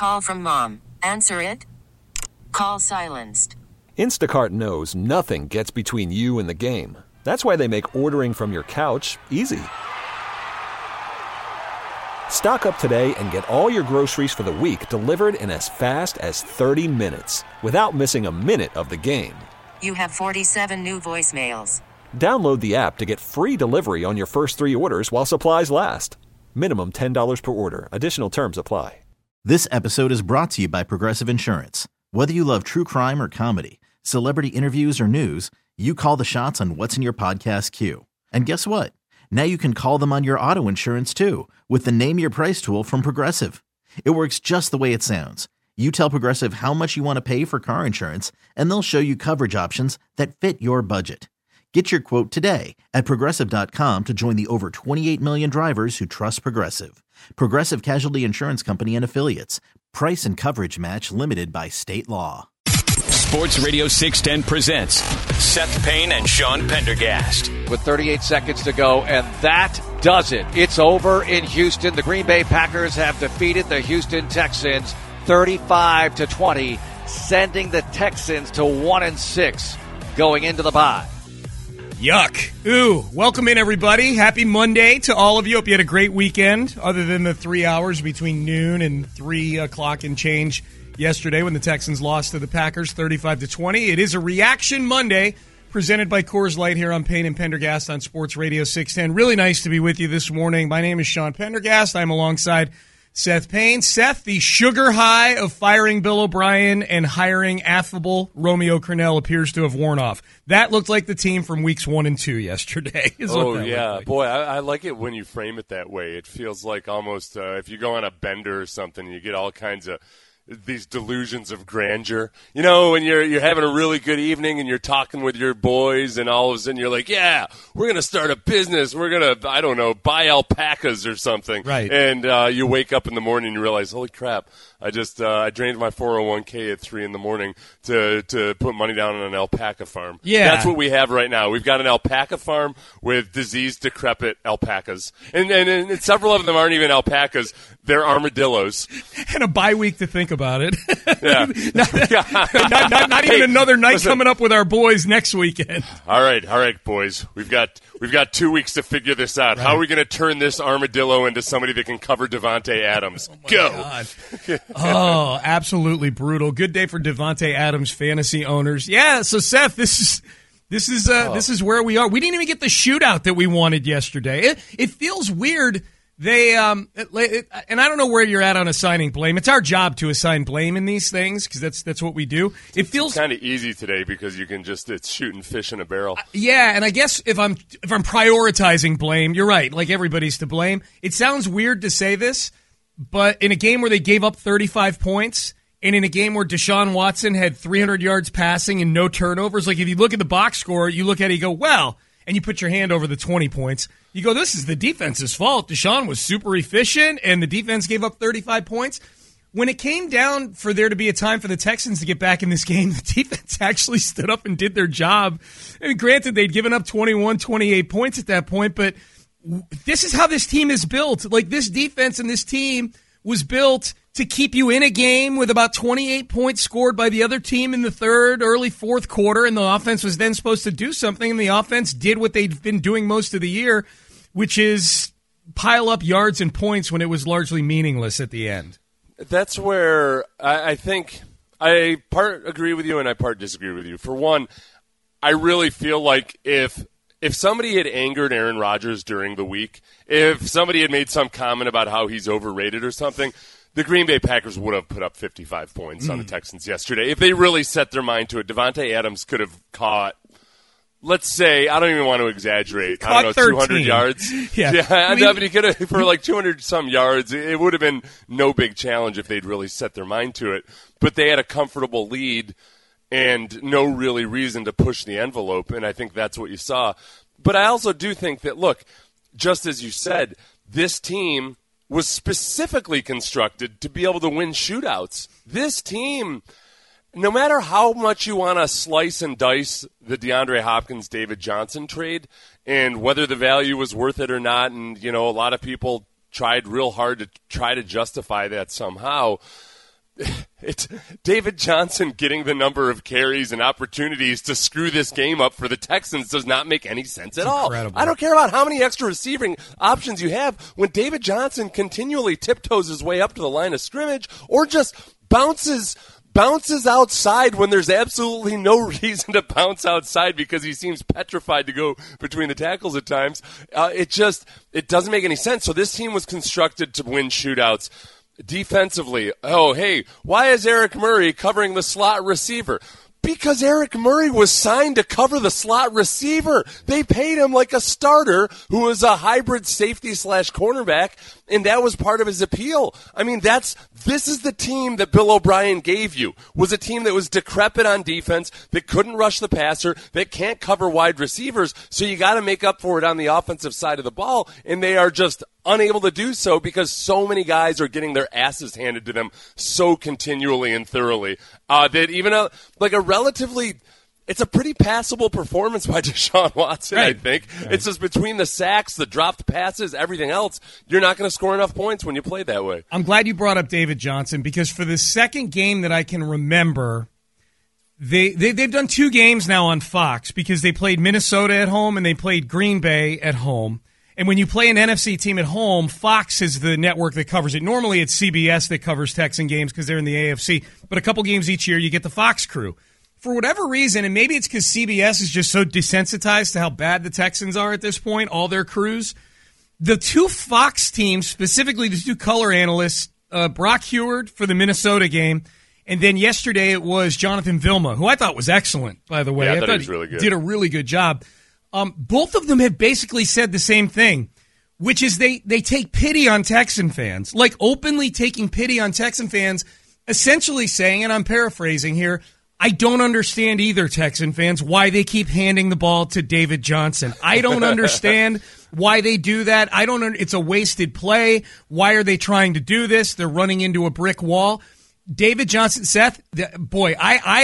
Call from mom. Answer it. Call silenced. Instacart knows nothing gets between you and the game. That's why they make ordering from your couch easy. Stock up today and get all your groceries for the week delivered in as fast as 30 minutes without missing a minute of the game. You have 47 new voicemails. Download the app to get free delivery on your first 3 orders while supplies last. Minimum $10 per order. Additional terms apply. This episode is brought to you by Progressive Insurance. Whether you love true crime or comedy, celebrity interviews or news, you call the shots on what's in your podcast queue. And guess what? Now you can call them on your auto insurance too with the Name Your Price tool from Progressive. It works just the way it sounds. You tell Progressive how much you want to pay for car insurance, and they'll show you coverage options that fit your budget. Get your quote today at Progressive.com to join the over 28 million drivers who trust Progressive. Progressive Casualty Insurance Company and Affiliates. Price and coverage match limited by state law. Sports Radio 610 presents Seth Payne and Sean Pendergast. With 38 seconds to go, and that does it. It's over in Houston. The Green Bay Packers have defeated the Houston Texans 35-20, sending the Texans to 1-6 going into the bye. Yuck. Ooh. Welcome in, everybody. Happy Monday to all of you. Hope you had a great weekend, other than the 3 hours between noon and 3 o'clock and change yesterday when the Texans lost to the Packers 35-20. It is a Reaction Monday presented by Coors Light here on Payne and Pendergast on Sports Radio 610. Really nice to be with you this morning. My name is Sean Pendergast. I'm alongside Seth Payne. Seth, the sugar high of firing Bill O'Brien and hiring affable Romeo Crennel appears to have worn off. That looked like the team from weeks 1 and 2 yesterday. Oh, yeah. Like. Boy, I like it when you frame it that way. It feels like almost if you go on a bender or something, you get all kinds of these delusions of grandeur. You know, when you're having a really good evening and you're talking with your boys and all of a sudden you're like, yeah, we're going to start a business. We're going to, I don't know, buy alpacas or something. Right. And you wake up in the morning and you realize, holy crap, I drained my 401k at 3 in the morning to put money down on an alpaca farm. Yeah. That's what we have right now. We've got an alpaca farm with diseased, decrepit alpacas. And several of them aren't even alpacas. They're armadillos. And a bye week to think about it. Yeah. not even another night coming up with our boys next weekend. All right, boys. We've got 2 weeks to figure this out. Right. How are we going to turn this armadillo into somebody that can cover Davante Adams? Go. Oh, absolutely brutal. Good day for Davante Adams fantasy owners. Yeah, so Seth, this is where we are. We didn't even get the shootout that we wanted yesterday. It feels weird. They and I don't know where you're at on assigning blame. It's our job to assign blame in these things because that's what we do. It feels kind of easy today because you can it's shooting fish in a barrel. Yeah, and I guess if I'm prioritizing blame, you're right. Like everybody's to blame. It sounds weird to say this, but in a game where they gave up 35 points and in a game where Deshaun Watson had 300 yards passing and no turnovers, like if you look at the box score, you look at it, you go, well, and you put your hand over the 20 points. You go, this is the defense's fault. Deshaun was super efficient, and the defense gave up 35 points. When it came down for there to be a time for the Texans to get back in this game, the defense actually stood up and did their job. I mean, granted, they'd given up 21, 28 points at that point, but this is how this team is built. Like, this defense and this team was built to keep you in a game with about 28 points scored by the other team in the third, early fourth quarter, and the offense was then supposed to do something, and the offense did what they've been doing most of the year, which is pile up yards and points when it was largely meaningless at the end. That's where I think I part agree with you and I part disagree with you. For one, I really feel like if somebody had angered Aaron Rodgers during the week, if somebody had made some comment about how he's overrated or something, the Green Bay Packers would have put up 55 points on the Texans yesterday. If they really set their mind to it, Davante Adams could have caught, let's say, I don't even want to exaggerate, I don't know, 200 yards. Yeah. I mean, he could have, for like 200-some yards, it would have been no big challenge if they'd really set their mind to it. But they had a comfortable lead and no really reason to push the envelope, and I think that's what you saw. But I also do think that, look, just as you said, this team was specifically constructed to be able to win shootouts. This team, no matter how much you want to slice and dice the DeAndre Hopkins-David Johnson trade and whether the value was worth it or not, and, you know, a lot of people tried real hard to try to justify that somehow, it's David Johnson getting the number of carries and opportunities to screw this game up for the Texans does not make any sense at all. I don't care about how many extra receiving options you have when David Johnson continually tiptoes his way up to the line of scrimmage or just bounces outside when there's absolutely no reason to bounce outside because he seems petrified to go between the tackles at times. It doesn't make any sense. So this team was constructed to win shootouts. Defensively, why is Eric Murray covering the slot receiver? Because Eric Murray was signed to cover the slot receiver. They paid him like a starter who was a hybrid safety / cornerback, and that was part of his appeal. I mean, this is the team that Bill O'Brien gave you, was a team that was decrepit on defense, that couldn't rush the passer, that can't cover wide receivers, so you got to make up for it on the offensive side of the ball, and they are just unable to do so because so many guys are getting their asses handed to them so continually and thoroughly that even it's a pretty passable performance by Deshaun Watson, right. I think. Right. It's just between the sacks, the dropped passes, everything else, you're not going to score enough points when you play that way. I'm glad you brought up David Johnson because for the second game that I can remember, they've done 2 games now on Fox because they played Minnesota at home and they played Green Bay at home. And when you play an NFC team at home, Fox is the network that covers it. Normally it's CBS that covers Texan games because they're in the AFC. But a couple games each year, you get the Fox crew. For whatever reason, and maybe it's because CBS is just so desensitized to how bad the Texans are at this point, all their crews, the 2 Fox teams, specifically the 2 color analysts, Brock Heward for the Minnesota game, and then yesterday it was Jonathan Vilma, who I thought was excellent, by the way. Yeah, I thought he was really good. Did a really good job. Both of them have basically said the same thing, which is they take pity on Texan fans, like openly taking pity on Texan fans, essentially saying, and I'm paraphrasing here, I don't understand either, Texan fans, why they keep handing the ball to David Johnson. I don't understand why they do that. It's a wasted play. Why are they trying to do this? They're running into a brick wall. David Johnson, Seth, boy,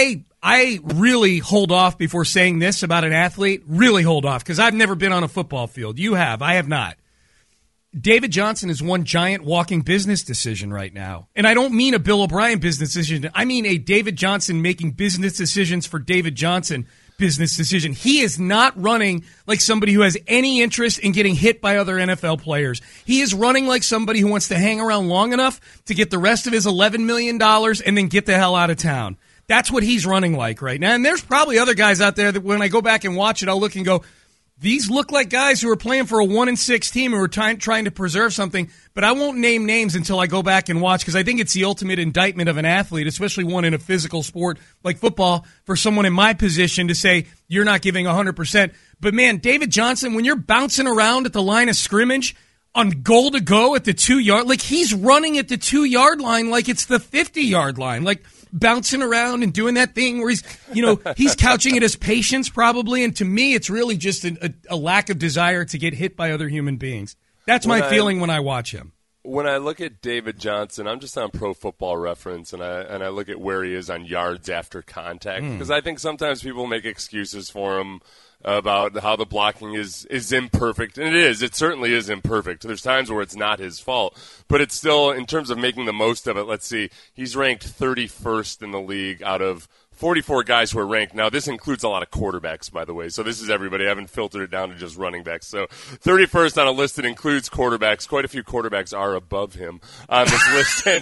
I really hold off before saying this about an athlete. Really hold off because I've never been on a football field. You have. I have not. David Johnson is one giant walking business decision right now. And I don't mean a Bill O'Brien business decision. I mean a David Johnson making business decisions for David Johnson business decision. He is not running like somebody who has any interest in getting hit by other NFL players. He is running like somebody who wants to hang around long enough to get the rest of his $11 million and then get the hell out of town. That's what he's running like right now. And there's probably other guys out there that when I go back and watch it, I'll look and go, these look like guys who are playing for a 1-6 team who are trying to preserve something, but I won't name names until I go back and watch because I think it's the ultimate indictment of an athlete, especially one in a physical sport like football, for someone in my position to say you're not giving 100%. But, man, David Johnson, when you're bouncing around at the line of scrimmage on goal to go at the 2-yard, like he's running at the 2-yard line like it's the 50-yard line, like bouncing around and doing that thing where he's couching it as patience probably, and to me it's really just a lack of desire to get hit by other human beings. That's my feeling when I watch him. When I look at David Johnson, I'm just on Pro Football Reference, and I look at where he is on yards after contact because I think sometimes people make excuses for him about how the blocking is imperfect, and it is. It certainly is imperfect. There's times where it's not his fault, but it's still, in terms of making the most of it, let's see, he's ranked 31st in the league out of 44 guys who are ranked. Now, this includes a lot of quarterbacks, by the way, so this is everybody. I haven't filtered it down to just running backs. So 31st on a list that includes quarterbacks. Quite a few quarterbacks are above him on this list. And,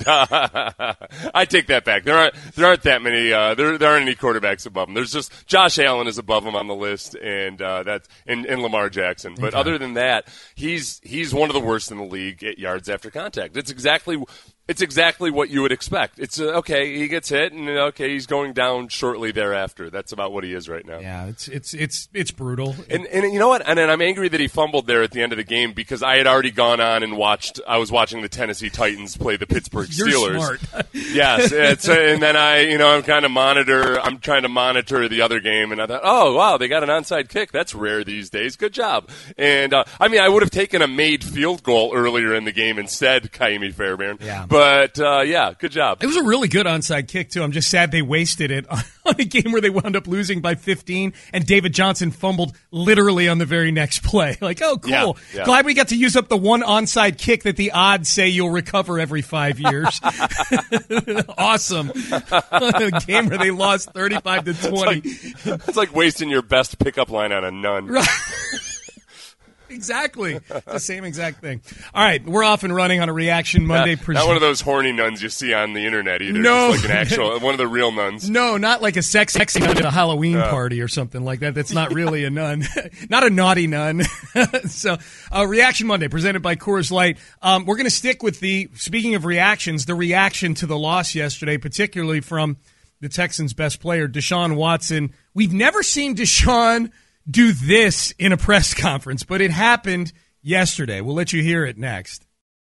I take that back. There aren't that many. There aren't any quarterbacks above him. There's just Josh Allen is above him on the list, and that's and Lamar Jackson. But other than that, he's one of the worst in the league at yards after contact. It's exactly what you would expect. It's okay, he gets hit, and okay, he's going down shortly thereafter. That's about what he is right now. Yeah, it's brutal. And you know what? And I'm angry that he fumbled there at the end of the game because I had already gone on and I was watching the Tennessee Titans play the Pittsburgh Steelers. You're smart. Yes, and then I'm trying to monitor the other game, and I thought, oh wow, they got an onside kick. That's rare these days. Good job. And I would have taken a made field goal earlier in the game instead, Kaimi Fairbairn. Yeah. But, yeah, good job. It was a really good onside kick, too. I'm just sad they wasted it on a game where they wound up losing by 15, and David Johnson fumbled literally on the very next play. Like, oh, cool. Yeah. Glad we got to use up the one onside kick that the odds say you'll recover every 5 years. Awesome. A game where they lost 35-20. It's like wasting your best pickup line on a nun. Right. Exactly. It's the same exact thing. All right, we're off and running on a Reaction Monday. Not one of those horny nuns you see on the internet either. No. Just like an actual, one of the real nuns. No, not like a sexy nun at a Halloween party or something like that. That's not really a nun. Not a naughty nun. So, Reaction Monday, presented by Coors Light. We're going to stick with speaking of reactions, the reaction to the loss yesterday, particularly from the Texans' best player, Deshaun Watson. We've never seen Deshaun do this in a press conference, but it happened yesterday. We'll let you hear it next.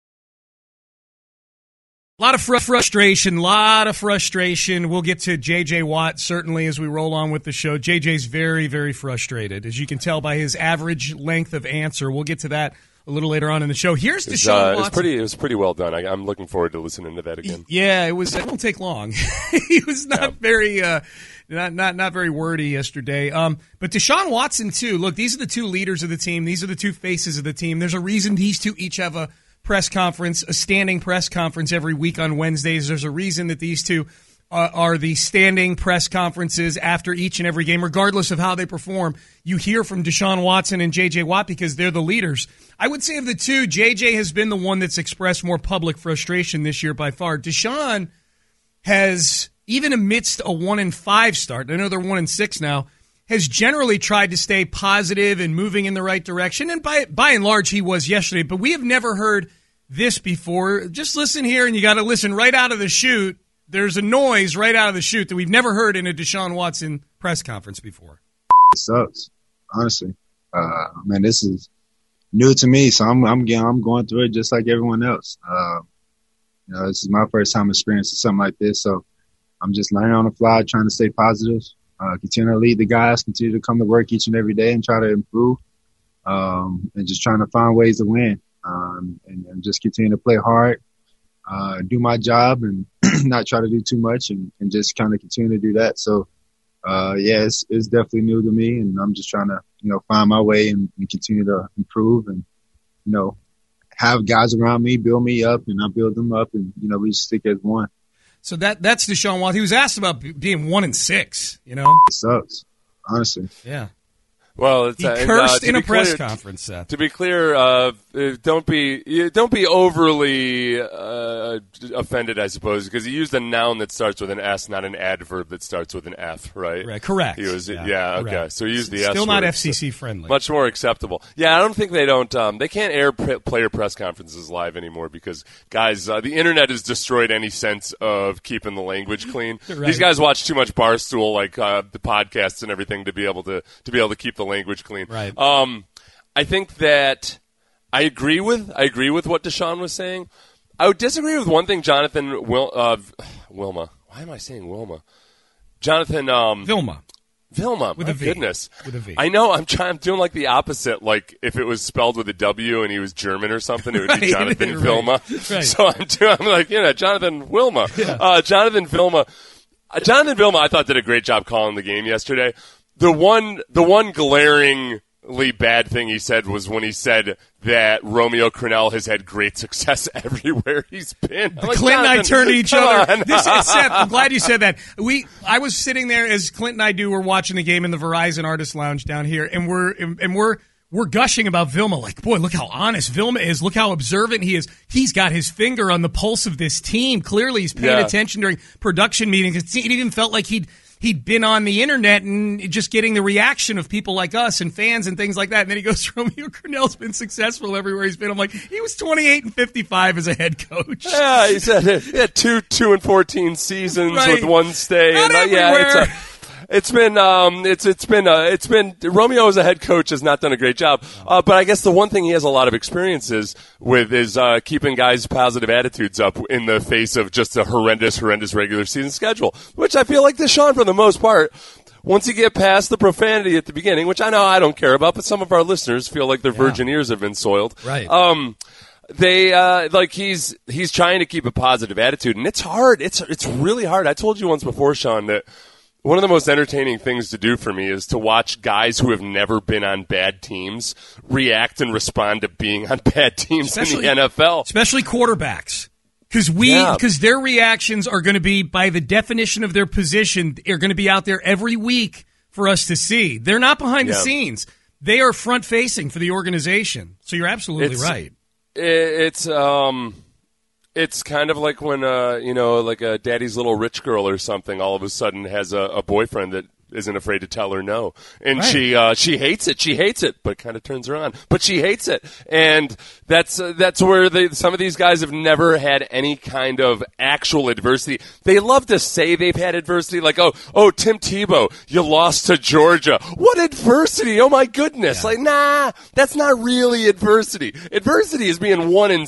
A lot of frustration. We'll get to J.J. Watt, certainly, as we roll on with the show. J.J.'s very, very frustrated, as you can tell by his average length of answer. We'll get to that a little later on in the show. Here's Deshaun Watson. It was pretty well done. I'm looking forward to listening to that again. Yeah, it won't take long. He was not very... Not very wordy yesterday. But Deshaun Watson, too. Look, these are the two leaders of the team. These are the two faces of the team. There's a reason these two each have a press conference, a standing press conference every week on Wednesdays. There's a reason that these two are the standing press conferences after each and every game, regardless of how they perform. You hear from Deshaun Watson and J.J. Watt because they're the leaders. I would say of the two, J.J. has been the one that's expressed more public frustration this year by far. Deshaun has... even amidst a 1-5 start, I know they're 1-6 now, has generally tried to stay positive and moving in the right direction. And by and large, he was yesterday. But we have never heard this before. Just listen here, and you got to listen right out of the chute. There's a noise right out of the chute that we've never heard in a Deshaun Watson press conference before. It sucks, honestly. Man, this is new to me, so I'm going through it just like everyone else. This is my first time experiencing something like this, so I'm just learning on the fly, trying to stay positive, continue to lead the guys, continue to come to work each and every day and try to improve, and just trying to find ways to win, and just continue to play hard, do my job, and not try to do too much, and just kind of continue to do that. So, it's definitely new to me, and I'm just trying to, find my way and continue to improve and, have guys around me build me up, and I build them up, and, we stick as one. So that's Deshaun Watson. He was asked about being 1-6, It sucks, honestly. Yeah. Well, he cursed in a press conference, Seth. To be clear, don't be overly offended, I suppose, because he used a noun that starts with an S, not an adverb that starts with an F, right? Right, correct. He was, correct. Okay. So he used the S. Still not word, FCC friendly. Much more acceptable. Yeah, I don't think they can't air player press conferences live anymore because, guys, the internet has destroyed any sense of keeping the language clean. Right. These guys watch too much Barstool, like the podcasts and everything, to be able to keep the language clean. Right. I think that I agree with what Deshaun was saying. I would disagree with one thing, Jonathan Wilma. Why am I saying Wilma? Jonathan Vilma. With a V. Goodness. With a V. I know. I'm doing like the opposite. Like if it was spelled with a W and he was German or something, it would be Jonathan Vilma. Right. So I'm like, Jonathan Wilma. Yeah. Jonathan Vilma. Jonathan Vilma, I thought, did a great job calling the game yesterday. The one glaringly bad thing he said was when he said that Romeo Crennel has had great success everywhere he's been. Clint and I turned to each other. Seth, I'm glad you said that. I was sitting there as Clint and I were watching the game in the Verizon Artist Lounge down here, and we're gushing about Vilma. Like, boy, look how honest Vilma is. Look how observant he is. He's got his finger on the pulse of this team. Clearly, he's paying attention during production meetings. It even felt like he'd been on the internet and just getting the reaction of people like us and fans and things like that. And then he goes, Romeo Crennel's been successful everywhere he's been. I'm like, he was 28-55 as a head coach. Yeah, he said he had 2-14 seasons with one stay. Not everywhere. It's been Romeo as a head coach has not done a great job. But I guess the one thing he has a lot of experiences with is keeping guys' positive attitudes up in the face of just a horrendous regular season schedule, which I feel like Deshaun, for the most part, once you get past the profanity at the beginning, which I know I don't care about, but some of our listeners feel like their virgin ears have been soiled. Right. they he's trying to keep a positive attitude, and it's hard. It's really hard. I told you once before, Sean, that one of the most entertaining things to do for me is to watch guys who have never been on bad teams react and respond to being on bad teams in the NFL. Especially quarterbacks. Because their reactions are going to be, by the definition of their position, are going to be out there every week for us to see. They're not behind the scenes. They are front-facing for the organization. So you're absolutely right. It's kind of like when, like a daddy's little rich girl or something all of a sudden has a boyfriend that isn't afraid to tell her no. And she hates it. She hates it, but kind of turns her on. But she hates it. And that's where some of these guys have never had any kind of actual adversity. They love to say they've had adversity, like, oh, Tim Tebow, you lost to Georgia. What adversity? Oh, my goodness. Yeah. Like, nah, that's not really adversity. Adversity is being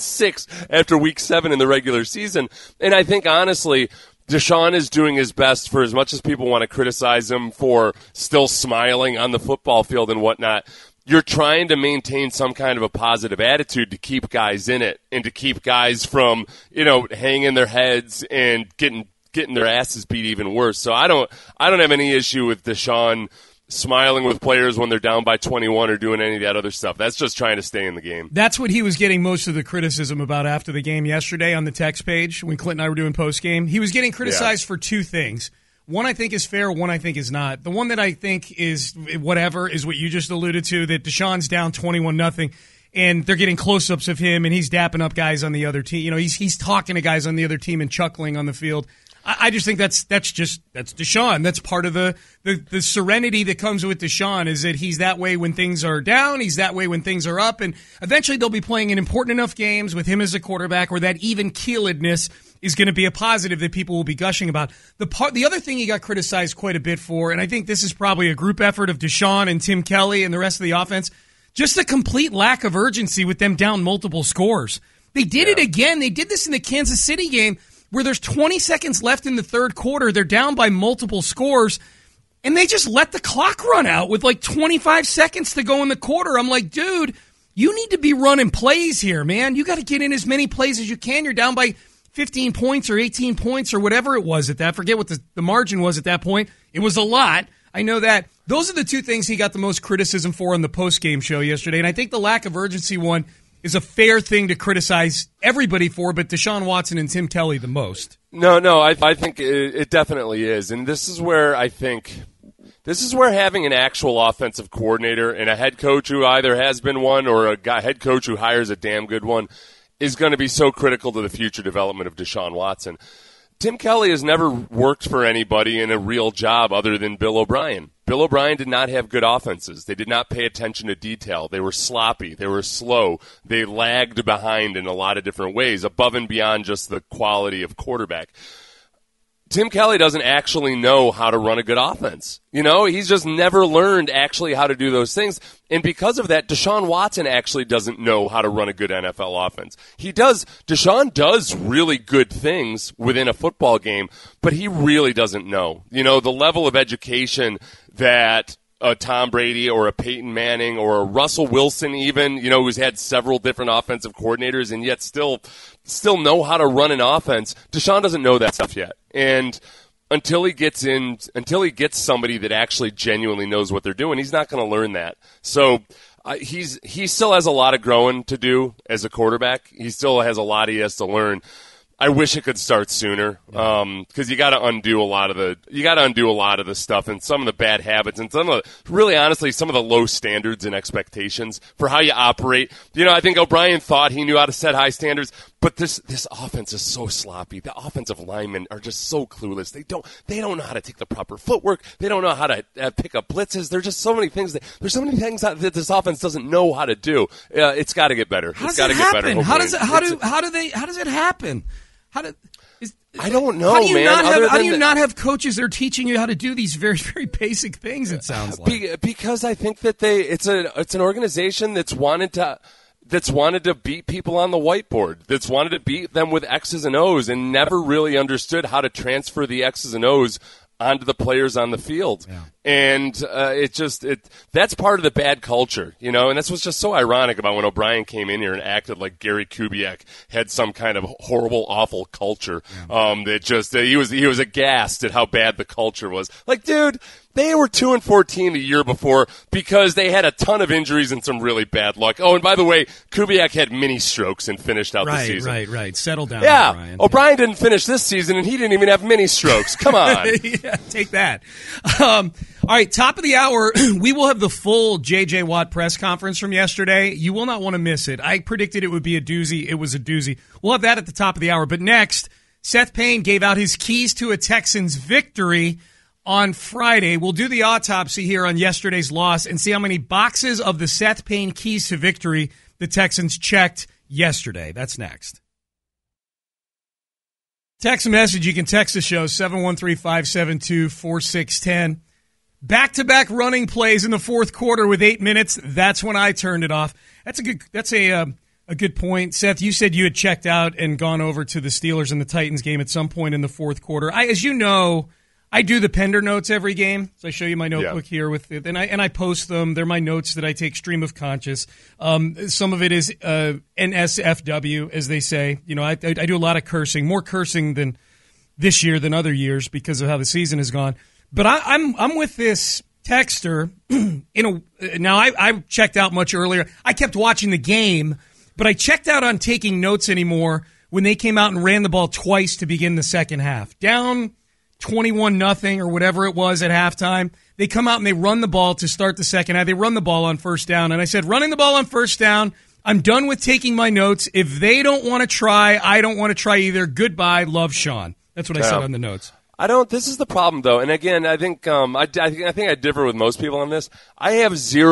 1-6 after week 7 in the regular season. And I think, honestly, Deshaun is doing his best, for as much as people want to criticize him for still smiling on the football field and whatnot. You're trying to maintain some kind of a positive attitude to keep guys in it and to keep guys from, hanging their heads and getting their asses beat even worse. So I don't have any issue with Deshaun smiling with players when they're down by 21 or doing any of that other stuff. That's just trying to stay in the game. That's what he was getting most of the criticism about after the game yesterday on the text page when Clint and I were doing post-game. He was getting criticized for two things. One I think is fair, one I think is not. The one that I think is whatever is what you just alluded to, that Deshaun's down 21-0, and they're getting close-ups of him, and he's dapping up guys on the other team. He's talking to guys on the other team and chuckling on the field. I just think that's Deshaun. That's part of the serenity that comes with Deshaun, is that he's that way when things are down, he's that way when things are up, and eventually they'll be playing in important enough games with him as a quarterback where that even-keeledness is going to be a positive that people will be gushing about. The other thing he got criticized quite a bit for, and I think this is probably a group effort of Deshaun and Tim Kelly and the rest of the offense, just the complete lack of urgency with them down multiple scores. They did it again. They did this in the Kansas City game, where there's 20 seconds left in the third quarter. They're down by multiple scores, and they just let the clock run out with like 25 seconds to go in the quarter. I'm like, dude, you need to be running plays here, man. You got to get in as many plays as you can. You're down by 15 points or 18 points or whatever it was at that. I forget what the margin was at that point. It was a lot. I know that. Those are the two things he got the most criticism for on the post-game show yesterday, and I think the lack of urgency one is a fair thing to criticize everybody for, but Deshaun Watson and Tim Kelly the most. No, I think it definitely is. And this is where having an actual offensive coordinator and a head coach who either has been one or a head coach who hires a damn good one is going to be so critical to the future development of Deshaun Watson. Tim Kelly has never worked for anybody in a real job other than Bill O'Brien. Bill O'Brien did not have good offenses. They did not pay attention to detail. They were sloppy. They were slow. They lagged behind in a lot of different ways, above and beyond just the quality of quarterback. Tim Kelly doesn't actually know how to run a good offense. He's just never learned actually how to do those things. And because of that, Deshaun Watson actually doesn't know how to run a good NFL offense. Deshaun does really good things within a football game, but he really doesn't know. The level of education that a Tom Brady or a Peyton Manning or a Russell Wilson even, who's had several different offensive coordinators and yet still know how to run an offense. Deshaun doesn't know that stuff yet. And until he gets somebody that actually genuinely knows what they're doing, he's not going to learn that. So he still has a lot of growing to do as a quarterback. He still has a lot he has to learn. I wish it could start sooner, because you got to undo a lot of the stuff and some of the bad habits and some of the low standards and expectations for how you operate. I think O'Brien thought he knew how to set high standards, but this offense is so sloppy. The offensive linemen are just so clueless. They don't know how to take the proper footwork. They don't know how to pick up blitzes. There's just so many things that this offense doesn't know how to do. It's got to get better. It's got to get better. How does it happen? I don't know, how do you not have coaches that are teaching you how to do these very, very basic things? It sounds like because I think that it's an organization that's wanted to beat people on the whiteboard, that's wanted to beat them with X's and O's, and never really understood how to transfer the X's and O's onto the players on the field. Yeah. And that's part of the bad culture, you know, and that's what's just so ironic about when O'Brien came in here and acted like Gary Kubiak had some kind of horrible, awful culture. Yeah. He was aghast at how bad the culture was. Like, dude, they were 2-14 the year before because they had a ton of injuries and some really bad luck. Oh, and by the way, Kubiak had mini strokes and finished out the season. Right. Settle down, yeah. O'Brien. O'Brien didn't finish this season, and he didn't even have mini strokes. Come on. Yeah, take that. All right, top of the hour, we will have the full J.J. Watt press conference from yesterday. You will not want to miss it. I predicted it would be a doozy. It was a doozy. We'll have that at the top of the hour. But next, Seth Payne gave out his keys to a Texans victory on Friday. We'll do the autopsy here on yesterday's loss and see how many boxes of the Seth Payne keys to victory the Texans checked yesterday. That's next. Text a message. You can text the show, 713-572-4610. Back-to-back running plays in the fourth quarter with 8 minutes. That's when I turned it off. That's a good point. Seth, you said you had checked out and gone over to the Steelers and the Titans game at some point in the fourth quarter. As you know, I do the Pender notes every game. So I show you my notebook here with it, and I post them. They're my notes that I take stream of conscious. Some of it is NSFW, as they say. You know, I do a lot of cursing, more cursing than this year than other years because of how the season has gone. But I'm with this texter. Now I checked out much earlier. I kept watching the game, but I checked out on taking notes anymore when they came out and ran the ball twice to begin the second half. Down 21-0 or whatever it was at halftime. They come out and they run the ball to start the second half. They run the ball on first down. And I said, running the ball on first down, I'm done with taking my notes. If they don't want to try, I don't want to try either. Goodbye, love Sean. That's what I said on the notes. This is the problem, though. And again, I think I think I differ with most people on this. I have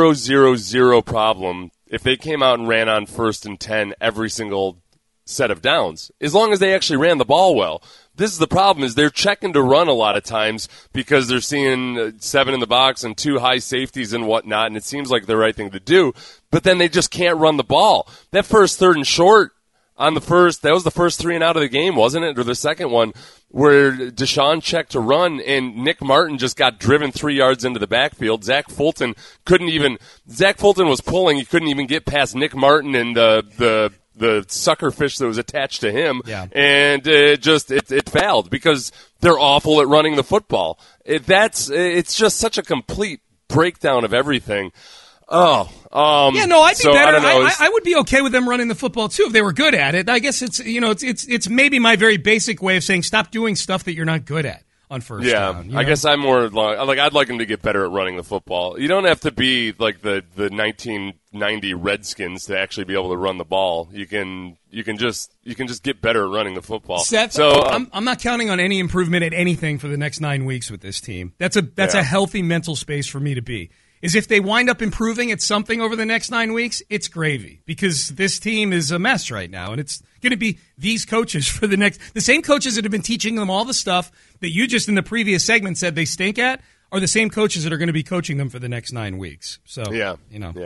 0 problem if they came out and ran on 1st and 10 every single set of downs, as long as they actually ran the ball well. This is the problem, is they're checking to run a lot of times because they're seeing 7 in the box and 2 high safeties and whatnot, and it seems like the right thing to do. But then they just can't run the ball. That first 3rd and short on the first, that was the first 3 and out of the game, wasn't it? Or the second one, where Deshaun checked to run and Nick Martin just got driven 3 yards into the backfield. Zach Fulton was pulling. He couldn't even get past Nick Martin and the sucker fish that was attached to him. Yeah. And it failed because they're awful at running the football. It's just such a complete breakdown of everything. I think better. I would be okay with them running the football too if they were good at it. I guess it's maybe my very basic way of saying stop doing stuff that you're not good at on first down. I guess I'm more like I'd like them to get better at running the football. You don't have to be like the 1990 Redskins to actually be able to run the ball. You can just get better at running the football. Seth, so I'm not counting on any improvement at anything for the next 9 weeks with this team. That's a healthy mental space for me to be. Is if they wind up improving at something over the next 9 weeks, it's gravy because this team is a mess right now, and it's going to be these coaches for the same coaches that have been teaching them all the stuff that you just in the previous segment said they stink at are the same coaches that are going to be coaching them for the next 9 weeks. So But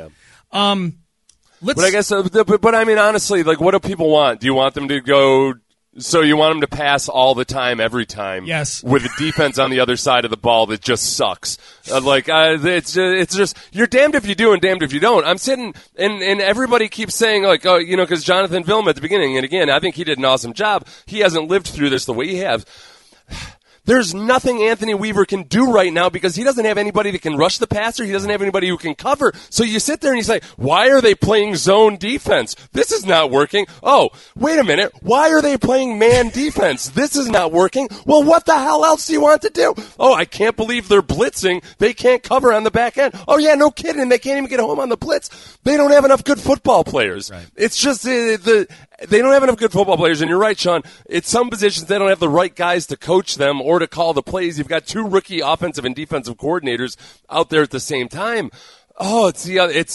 I guess, but I mean, honestly, like, what do people want? Do you want them to go? So you want them to pass all the time, every time? Yes. With a defense on the other side of the ball that just sucks. It's just, you're damned if you do and damned if you don't. I'm sitting, and everybody keeps saying, like, oh, you know, because Jonathan Vilma at the beginning, and again, I think he did an awesome job. He hasn't lived through this the way you have. There's nothing Anthony Weaver can do right now because he doesn't have anybody that can rush the passer. He doesn't have anybody who can cover. So you sit there and you say, why are they playing zone defense? This is not working. Oh, wait a minute. Why are they playing man defense? This is not working. Well, what the hell else do you want to do? Oh, I can't believe they're blitzing. They can't cover on the back end. Oh, yeah, no kidding. They can't even get home on the blitz. They don't have enough good football players. Right. It's just they don't have enough good football players, and you're right, Sean. At some positions, they don't have the right guys to coach them or to call the plays. You've got 2 rookie offensive and defensive coordinators out there at the same time. Oh, it's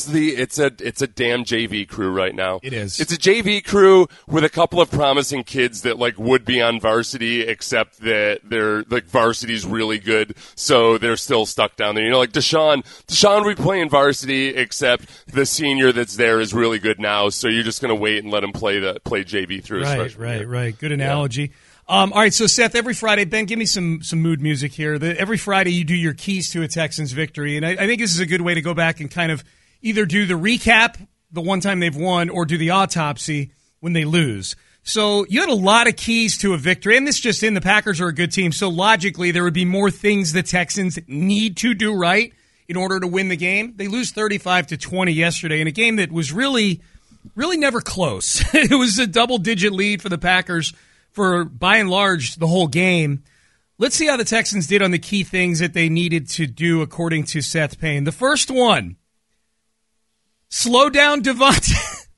a damn JV crew right now. It is. It's a JV crew with a couple of promising kids that like would be on varsity, except that they're like varsity's really good, so they're still stuck down there. You know, like Deshaun would be playing varsity, except the senior that's there is really good now, so you're just going to wait and let him play JV through his freshman year. Right. Good analogy. All right, so Seth, every Friday, Ben, give me some mood music here. Every Friday you do your keys to a Texans victory, and I think this is a good way to go back and kind of either do the recap, the one time they've won, or do the autopsy when they lose. So you had a lot of keys to a victory, and this just in, the Packers are a good team, so logically there would be more things the Texans need to do right in order to win the game. They lose 35-20 yesterday in a game that was really never close. It was a double-digit lead for the Packers for, by and large, the whole game. Let's see how the Texans did on the key things that they needed to do, according to Seth Payne. The first one, slow down Davante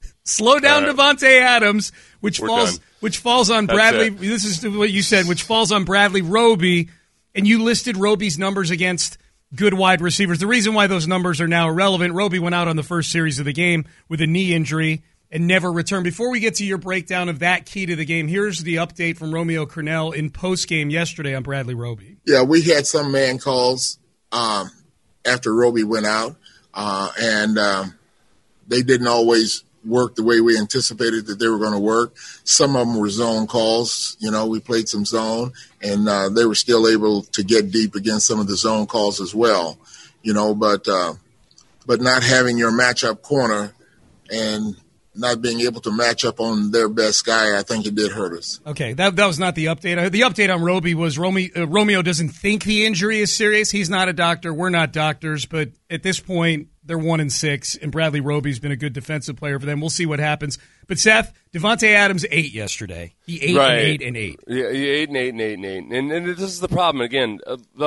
Adams, which falls on Bradley. This is what you said, which falls on Bradley Roby, and you listed Roby's numbers against good wide receivers. The reason why those numbers are now irrelevant, Roby went out on the first series of the game with a knee injury and never returned. Before we get to your breakdown of that key to the game, here's the update from Romeo Crennel in postgame yesterday on Bradley Roby. Yeah, we had some man calls after Roby went out, and they didn't always work the way we anticipated that they were going to work. Some of them were zone calls. We played some zone, and they were still able to get deep against some of the zone calls as well. But not having your matchup corner and not being able to match up on their best guy, I think it did hurt us. Okay, that was not the update. The update on Roby was Romeo doesn't think the injury is serious. He's not a doctor. We're not doctors. But at this point, they're 1-6, and Bradley Roby's been a good defensive player for them. We'll see what happens. But, Seth, Davante Adams 8 yesterday. He 8 and 8 and 8. Yeah, he 8 and 8 and 8 and 8. And this is the problem. Again,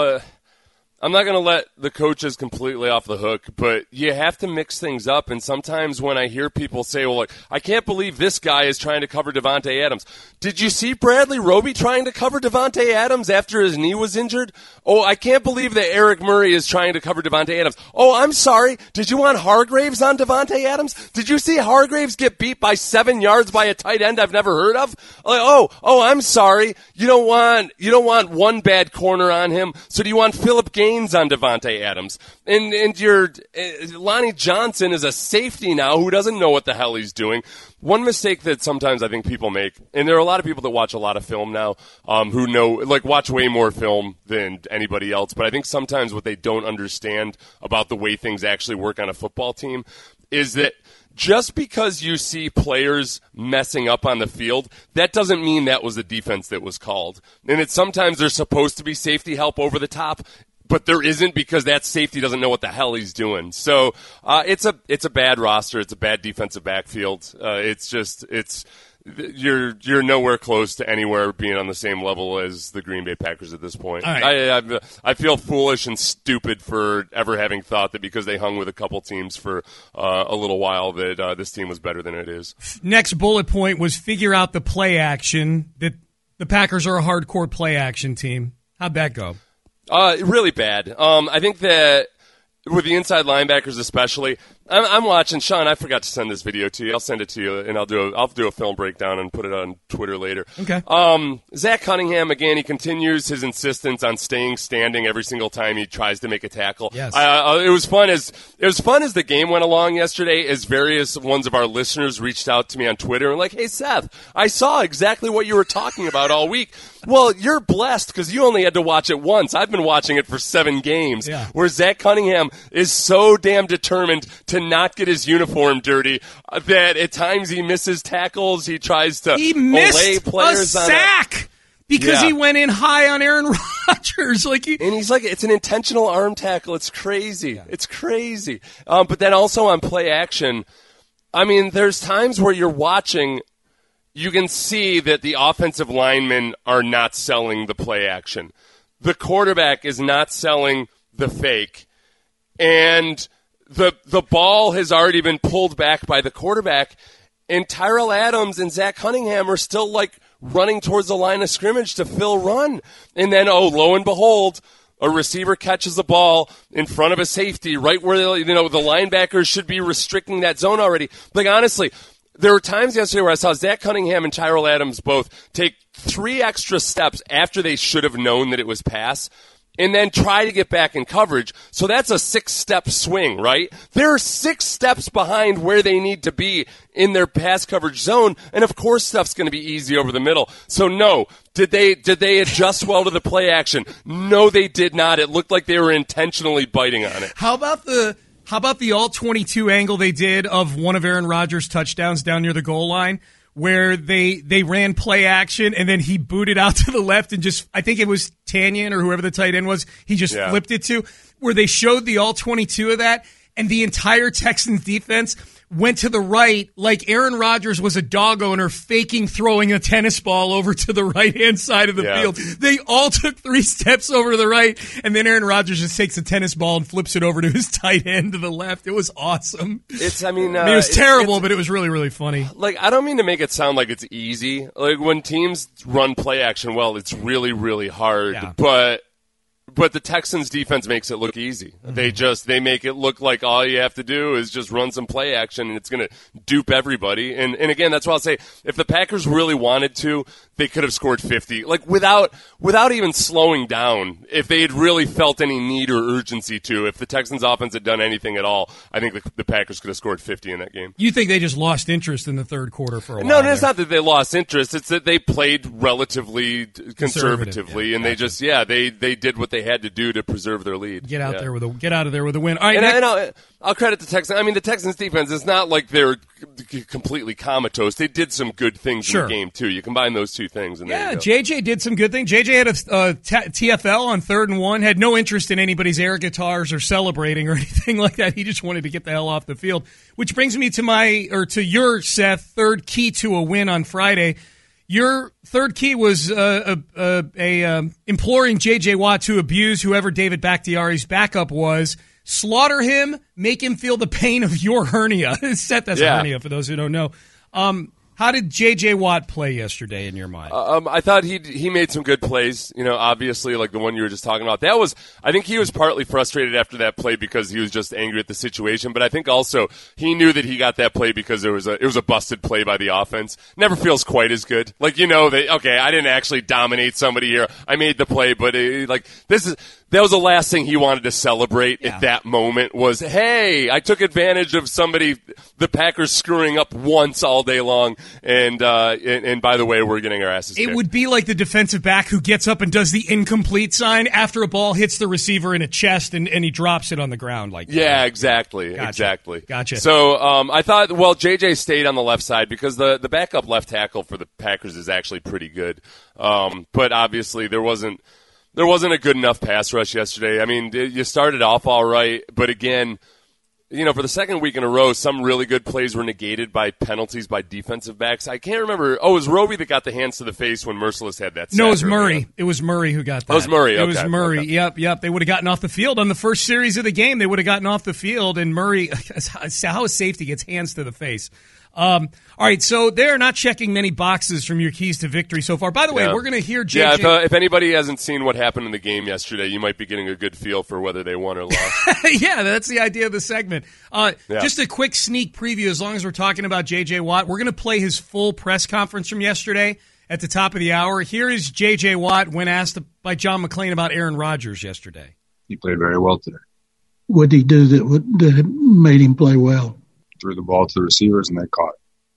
I'm not going to let the coaches completely off the hook, but you have to mix things up. And sometimes when I hear people say, well, look, I can't believe this guy is trying to cover Davante Adams. Did you see Bradley Roby trying to cover Davante Adams after his knee was injured? Oh, I can't believe that Eric Murray is trying to cover Davante Adams. Oh, I'm sorry. Did you want Hargraves on Davante Adams? Did you see Hargraves get beat by 7 yards by a tight end I've never heard of? Like, I'm sorry. You don't want one bad corner on him. So do you want Phillip Gaines on Davante Adams? And your Lonnie Johnson is a safety now who doesn't know what the hell he's doing. One mistake that sometimes I think people make, and there are a lot of people that watch a lot of film now who know, like, watch way more film than anybody else, but I think sometimes what they don't understand about the way things actually work on a football team is that just because you see players messing up on the field, that doesn't mean that was the defense that was called. And it's sometimes there's supposed to be safety help over the top, but there isn't because that safety doesn't know what the hell he's doing. So it's a bad roster. It's a bad defensive backfield. You're nowhere close to anywhere being on the same level as the Green Bay Packers at this point. All right. I feel foolish and stupid for ever having thought that because they hung with a couple teams for a little while that this team was better than it is. Next bullet point was figure out the play action. That the Packers are a hardcore play action team. How'd that go? Really bad. I think that with the inside linebackers especially, I'm watching. Sean, I forgot to send this video to you. I'll send it to you, and I'll do a film breakdown and put it on Twitter later. Okay. Zach Cunningham, again, he continues his insistence on staying standing every single time he tries to make a tackle. Yes. It was fun as the game went along yesterday, as various ones of our listeners reached out to me on Twitter and like, hey, Seth, I saw exactly what you were talking about all week. Well, you're blessed because you only had to watch it once. I've been watching it for 7 games. Yeah. Where Zach Cunningham is so damn determined to not get his uniform dirty that at times he misses tackles. He tries to lay players a sack because he went in high on Aaron Rodgers. And he's like, it's an intentional arm tackle. It's crazy. Yeah. It's crazy. But then also on play action, I mean, there's times where you're watching, you can see that the offensive linemen are not selling the play action. The quarterback is not selling the fake. And the ball has already been pulled back by the quarterback, and Tyrell Adams and Zach Cunningham are still, like, running towards the line of scrimmage to fill run. And then, lo and behold, a receiver catches the ball in front of a safety right where, the linebackers should be restricting that zone already. Like, honestly, there were times yesterday where I saw Zach Cunningham and Tyrell Adams both take 3 extra steps after they should have known that it was pass. and then try to get back in coverage. So that's a 6-step swing, right? They're 6 steps behind where they need to be in their pass coverage zone, and of course stuff's going to be easy over the middle. So no, did they adjust well to the play action? No, they did not. It looked like they were intentionally biting on it. How about the all-22 angle they did of one of Aaron Rodgers' touchdowns down near the goal line, where they ran play action and then he booted out to the left and just, I think it was Tanyan or whoever the tight end was, he just flipped it to, where they showed the all-22 of that, and the entire Texans defense went to the right like Aaron Rodgers was a dog owner faking throwing a tennis ball over to the right-hand side of the field. They all took 3 steps over to the right, and then Aaron Rodgers just takes a tennis ball and flips it over to his tight end to the left. It was awesome. It was terrible, but it was really, really funny. Like, I don't mean to make it sound like it's easy. Like, when teams run play action well, it's really, really hard. Yeah. But the Texans defense makes it look easy. They make it look like all you have to do is just run some play action and it's going to dupe everybody. And again, that's why I'll say, if the Packers really wanted to, they could have scored 50. Like, without even slowing down, if they had really felt any need or urgency to, if the Texans offense had done anything at all, I think the Packers could have scored 50 in that game. You think they just lost interest in the third quarter for a while? No, it's not that they lost interest. It's that they played relatively conservatively, and they just, they did what they had to do to preserve their lead. Get out of there with a win. All right, and I'll credit the Texans. I mean, the Texans defense, it's not like they're completely comatose. They did some good things in the game, too. You combine those two things. And JJ did some good things. JJ had a TFL on 3rd and 1, had no interest in anybody's air guitars or celebrating or anything like that. He just wanted to get the hell off the field, which brings me to your, Seth, third key to a win on Friday. Your third key was imploring J.J. Watt to abuse whoever David Bakhtiari's backup was, slaughter him, make him feel the pain of your hernia. Seth, that's a hernia for those who don't know. How did J.J. Watt play yesterday in your mind? I thought he made some good plays, obviously, like the one you were just talking about. I think he was partly frustrated after that play because he was just angry at the situation, but I think also he knew that he got that play because it was a busted play by the offense. Never feels quite as good. Like, I didn't actually dominate somebody here. I made the play, but that was the last thing he wanted to celebrate at that moment was, hey, I took advantage of the Packers screwing up once all day long, and by the way, we're getting our asses kicked. It would be like the defensive back who gets up and does the incomplete sign after a ball hits the receiver in a chest and he drops it on the ground like that. Yeah, exactly. Gotcha. Exactly. Gotcha. So I thought, JJ stayed on the left side because the backup left tackle for the Packers is actually pretty good. But obviously there wasn't a good enough pass rush yesterday. I mean, you started off all right, but again, for the second week in a row, some really good plays were negated by penalties by defensive backs. I can't remember. Oh, it was Roby that got the hands to the face when Merciless had that sack. No, it was Murray. It was Murray who got that. Oh, it was Murray. It was Murray. Okay. Yep. They would have gotten off the field on the first series of the game. They would have gotten off the field, and Murray, how a safety gets hands to the face. All right, so they're not checking many boxes from your keys to victory so far. By the way, we're going to hear JJ. Yeah, if anybody hasn't seen what happened in the game yesterday, you might be getting a good feel for whether they won or lost. Yeah, that's the idea of the segment. Just a quick sneak preview, as long as we're talking about J.J. Watt. We're going to play his full press conference from yesterday at the top of the hour. Here is J.J. Watt when asked by John McClain about Aaron Rodgers yesterday. He played very well today. What did he do that made him play well? Threw the ball to the receivers and they caught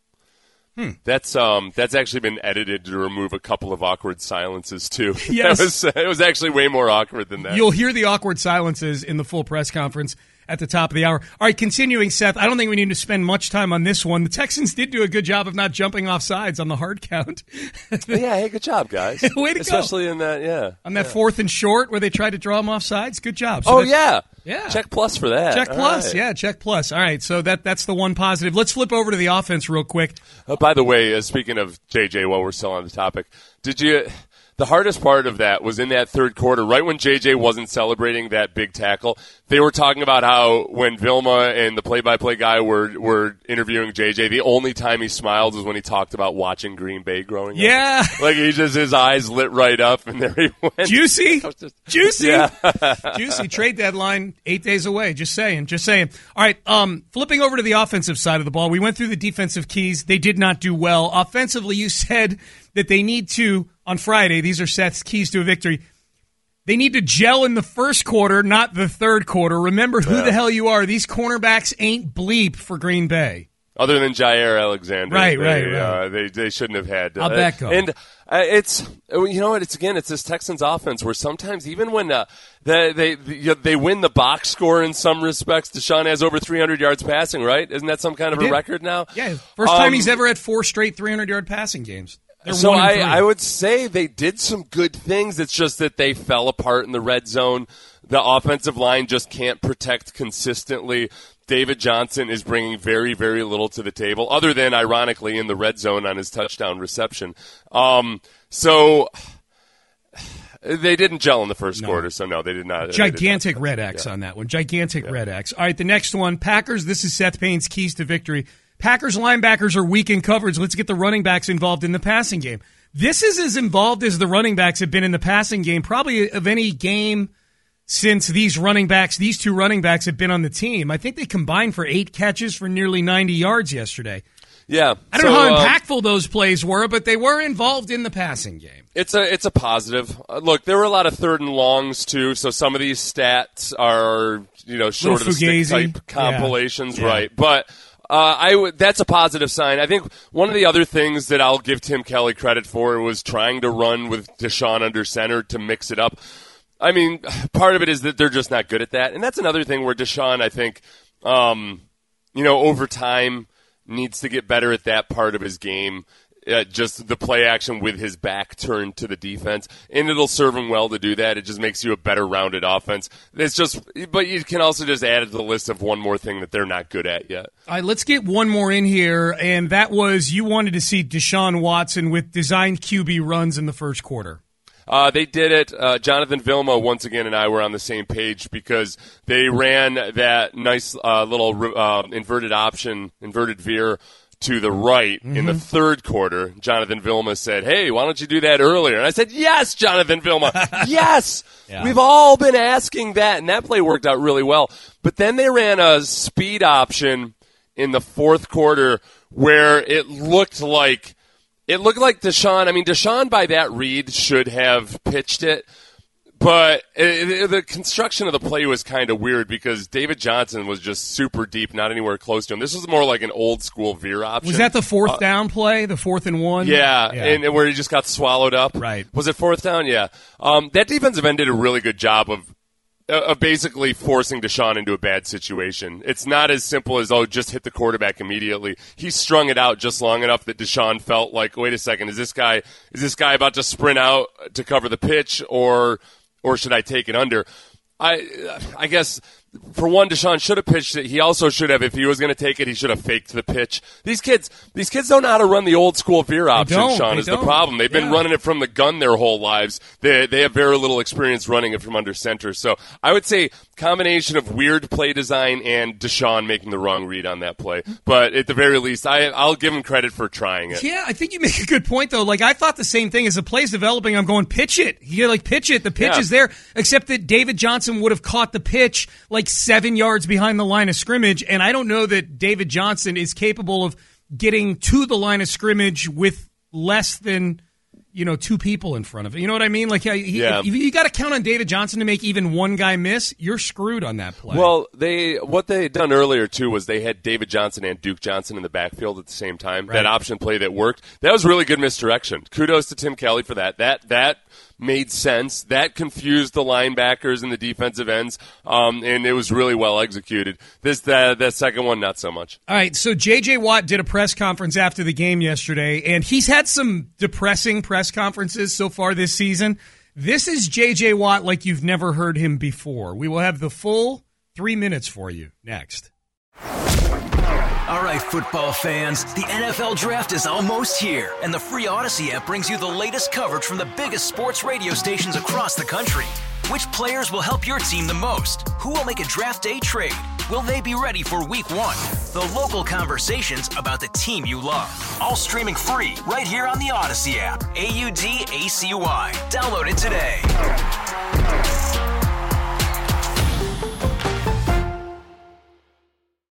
it. That's actually been edited to remove a couple of awkward silences too. Yes. It was actually way more awkward than that. You'll hear the awkward silences in the full press conference at the top of the hour. All right, continuing, Seth, I don't think we need to spend much time on this one. The Texans did do a good job of not jumping off sides on the hard count. Yeah, hey, good job, guys. Way to Especially go. in that, On that 4th and short where they tried to draw them off sides. Good job. So Yeah. Check plus for that. Check All plus. right. Yeah, check plus. All right, so that's the one positive. Let's flip over to the offense real quick. By the way, speaking of JJ, while we're still on the topic, the hardest part of that was in that third quarter, right when JJ wasn't celebrating that big tackle. They were talking about how when Vilma and the play-by-play guy were interviewing JJ, the only time he smiled was when he talked about watching Green Bay growing up. Yeah. Like his eyes lit right up, and there he went. Juicy. Juicy. Yeah. Juicy. Trade deadline 8 days away. Just saying. All right, flipping over to the offensive side of the ball, we went through the defensive keys. They did not do well. Offensively, you said that they need to, on Friday, these are Seth's keys to a victory, They need to gel in the first quarter, not the third quarter. Remember who the hell you are. These cornerbacks ain't bleep for Green Bay. Other than Jair Alexander. Right. They shouldn't have had. I'll back up. And it's, you know what, it's this Texans offense where sometimes even when they win the box score in some respects, Deshaun has over 300 yards passing, right? Isn't that some kind of a record now? Yeah, first time he's ever had 4 straight 300-yard passing games. So I would say they did some good things. It's just that they fell apart in the red zone. The offensive line just can't protect consistently. David Johnson is bringing very, very little to the table, other than, ironically, in the red zone on his touchdown reception. So they didn't gel in the first quarter, so no, they did not. Gigantic red X on that one. Gigantic red X. All right, the next one, Packers. This is Seth Payne's keys to victory. Packers linebackers are weak in coverage. Let's get the running backs involved in the passing game. This is as involved as the running backs have been in the passing game, probably of any game since these two running backs have been on the team. I think they combined for 8 catches for nearly 90 yards yesterday. Yeah. I don't know how impactful those plays were, but they were involved in the passing game. It's a positive. Look, there were a lot of 3rd and longs, too, so some of these stats are, short of the stick-type compilations, right? But that's a positive sign. I think one of the other things that I'll give Tim Kelly credit for was trying to run with Deshaun under center to mix it up. I mean, part of it is that they're just not good at that. And that's another thing where Deshaun, I think, over time needs to get better at that part of his game. Just the play action with his back turned to the defense. And it'll serve him well to do that. It just makes you a better rounded offense. But you can also just add to the list of one more thing that they're not good at yet. All right, let's get one more in here. And that was you wanted to see Deshaun Watson with designed QB runs in the first quarter. They did it. Jonathan Vilma, once again, and I were on the same page because they ran that nice little inverted veer to the right in the third quarter. Jonathan Vilma said, "Hey, why don't you do that earlier?" And I said, "Yes, Jonathan Vilma, yes." Yeah. We've all been asking that, and that play worked out really well. But then they ran a speed option in the fourth quarter where it looked like Deshaun. I mean, Deshaun by that read should have pitched it, but the construction of the play was kind of weird because David Johnson was just super deep, not anywhere close to him. This was more like an old school veer option. Was that the 4th down play, the 4th and 1? Yeah, and where he just got swallowed up. Right. Was it 4th down? Yeah. That defensive end did a really good job of basically forcing Deshaun into a bad situation. It's not as simple as, just hit the quarterback immediately. He strung it out just long enough that Deshaun felt like, wait a second, is this guy about to sprint out to cover the pitch or should I take it under? I guess, for one, Deshaun should have pitched it. He also should have, if he was going to take it, he should have faked the pitch. These kids don't know how to run the old school veer option, Sean, is the problem. They've been running it from the gun their whole lives. They have very little experience running it from under center. So I would say combination of weird play design and Deshaun making the wrong read on that play. But at the very least, I'll give him credit for trying it. Yeah, I think you make a good point, though. Like, I thought the same thing. As the play's developing, I'm going, pitch it. Pitch it. The pitch is there, except that David Johnson would have caught the pitch 7 yards behind the line of scrimmage, and I don't know that David Johnson is capable of getting to the line of scrimmage with less than 2 people in front of it. You know what I mean? If you got to count on David Johnson to make even one guy miss, you're screwed on that play. Well, what they had done earlier, too, was they had David Johnson and Duke Johnson in the backfield at the same time. Right. That option play that worked. That was really good misdirection. Kudos to Tim Kelly for that. That made sense. That confused the linebackers and the defensive ends, and it was really well executed. That second one, not so much. All right, so J.J. Watt did a press conference after the game yesterday, and he's had some depressing press conferences so far this season. This is J.J. Watt like you've never heard him before. We will have the full 3 minutes for you next. All right, football fans, the NFL Draft is almost here, and the free Odyssey app brings you the latest coverage from the biggest sports radio stations across the country. Which players will help your team the most? Who will make a draft day trade? Will they be ready for Week 1? The local conversations about the team you love. All streaming free right here on the Odyssey app. AUDACY. Download it today.